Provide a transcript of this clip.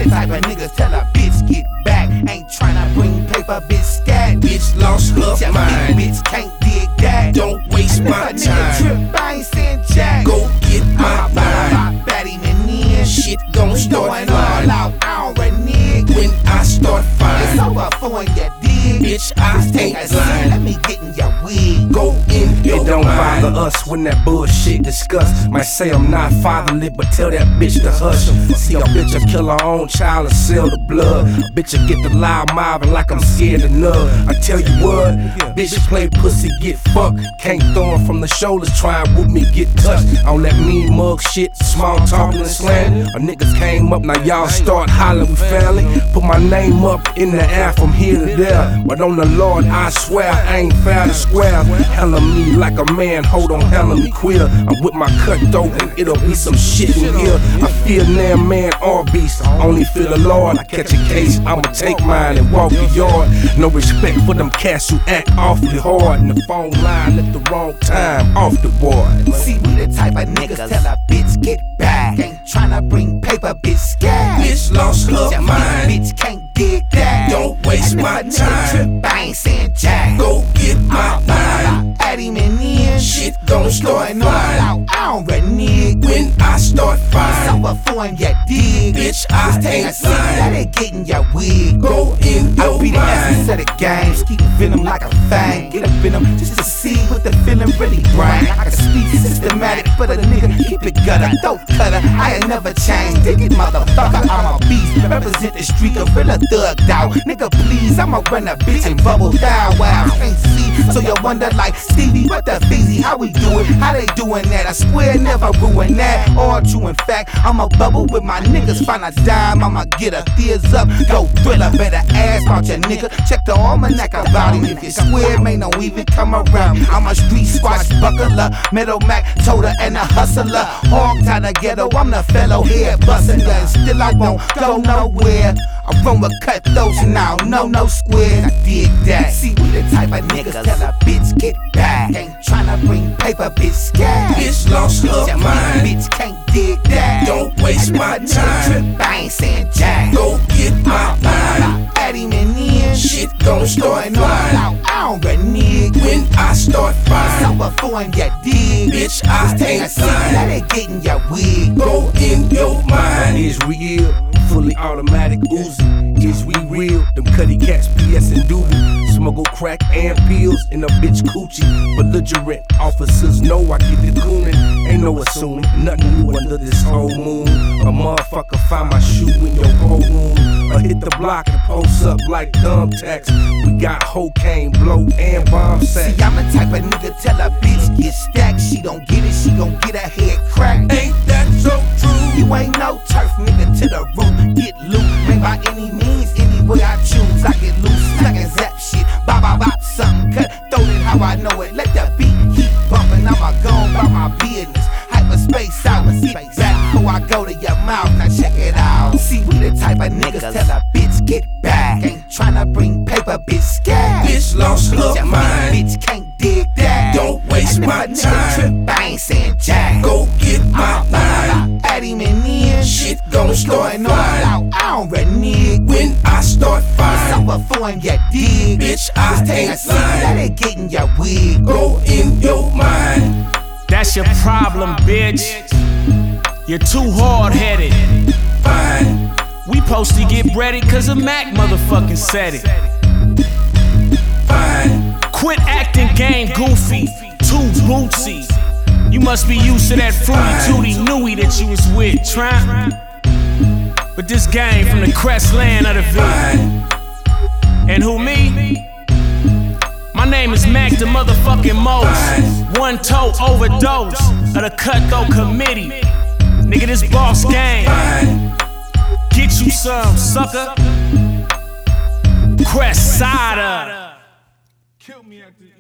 the type of niggas tell a bitch get back. Ain't tryna bring paper, bitch scat. Bitch lost her mind. Bitch can't dig that. Don't waste my If a nigga time. trip, I ain't saying jack. Go get my line. Bat him in. Shit gon' start Going all flying out, I don't renege. when I start It's flying. over for you dig. Bitch, I Take a ain't seat, let lying. me get in your wig. Go in your It don't mind. bother us when that bullshit discussed. Might say I'm not fatherly, but tell that bitch to hush. See a bitch will kill her own child and sell the blood. A bitch will get the loud mobbing like I'm scared of nub. I tell you what, bitch play pussy, get fucked. Can't throw him from the shoulders, try and whoop me, get touched. I don't let mean mug shit, small talking and slandering. Our niggas came up, now y'all start hollering, we family. Put my name up in the air from here to there. But on the Lord, I swear I ain't fair to square. Handle me like a man, hold on, handle me queer. I'm with my cut though, and it'll be some shit in here. I fear near man or beast, I only fear the Lord. I catch a case, I'ma take mine and walk the yard. No respect for them cats who act awfully hard. And the phone line at the wrong time, off the board. See, we the type of niggas tell a bitch get back. Ain't tryna bring paper, bitch scat. Bitch lost her mind. Bitch can't dig that. Don't waste And if my a nigga time. trip, I ain't saying jack. Go get my line. At him and in. Shit gon' start Going all flying out, I don't renege. when I start It's flying. over for him, you dig. Bitch, I Take a ain't seat, let lying. it get in your wig. Go in I your be the essence mind. of the game. Keep venom like a fang. Get a venom just to see what the feeling really bring. I can speak systematic, but a nigga keep it gutter. Throat cutter, I ain't never changed. Dig it, motherfucker, I'm a beast. Represent the street, gorilla thugged out. Nigga, please, I'ma run a bitch and bubble down. Wow, can't see, so you wonder like Stevie, what the feezy? How we do it? How they doing that? I swear, never ruin that. All true, in fact, I'ma bubble with my niggas. Find a dime, I'ma get a tears up. Go thriller, better ask about your nigga. Check the almanac about him. If you square, may no even come around. I'm a street squash buckler, Metal Mac, toter, and a hustler. Hog tie the ghetto, I'm the fellow head bustin'. And still I won't go nowhere. I run with cutthroats now, no squares. I dig that. See, we the type of niggas tell a bitch get back. Ain't tryna bring paper, bitch scat. Bitch lost her mind. Bitch can't dig that. Don't waste And if my a nigga time. trip, I ain't saying jack. Go get my line. At him and in. Shit gon' start Going all flying out, I don't renege. when I start It's flying. over for him, you dig. Bitch, I Take a ain't seat, let lying. it get in your wig. Go in your mind. Is real, fully automatic Uzi. Is we real? Them cutty cats, PS and doobie. Smuggle crack and pills in a bitch coochie. Belligerent officers know I get the coonin'. Ain't no assuming, nothing new under this whole moon. A motherfucker find my shoe in your whole room. Or hit the block and post up like thumbtacks. We got cocaine, blow, and bomb sacks. See, I'm the type of nigga tell a bitch get stacked. She don't get it, she gon' get her head cracked. Ain't that so true? You ain't no turf nigga to the root. Get loot, man, by any means, any way I choose. I get loose, like a zap shit. Bop, bop, bop, something cut. Throw it how I know it. Let the beat keep bumping. I'ma go about my business. Hyperspace out, sit back before I go to your mouth. Now check it out. See, we the type of niggas tell a bitch get back. Ain't tryna bring paper, bitch scat. Bitch lost her mind. Bitch can't dig that. Don't waste And if my a nigga time. trip, I ain't saying jack. Go get my line. At him and in. Shit gon' start Going all flying out, I don't renege. when I start It's flying. over for him, you dig. Bitch, I Take a ain't seat, let lying. it get in your wig. Go in your mind. That's your problem, bitch. You're too hard-headed. Fine. We supposed to get ready cause a Mac motherfucking said it. Fine. Quit acting game goofy, too bootsy. You must be used to that fruity tooty newy that you was with, Tramp. But this game from the crest land of the V. Fine. And who me? My name is Mac the motherfucking most. One toe overdose of the cutthroat committee. Nigga, this boss game. Fine. Get you some, sucker. Crest side up. Kill me at the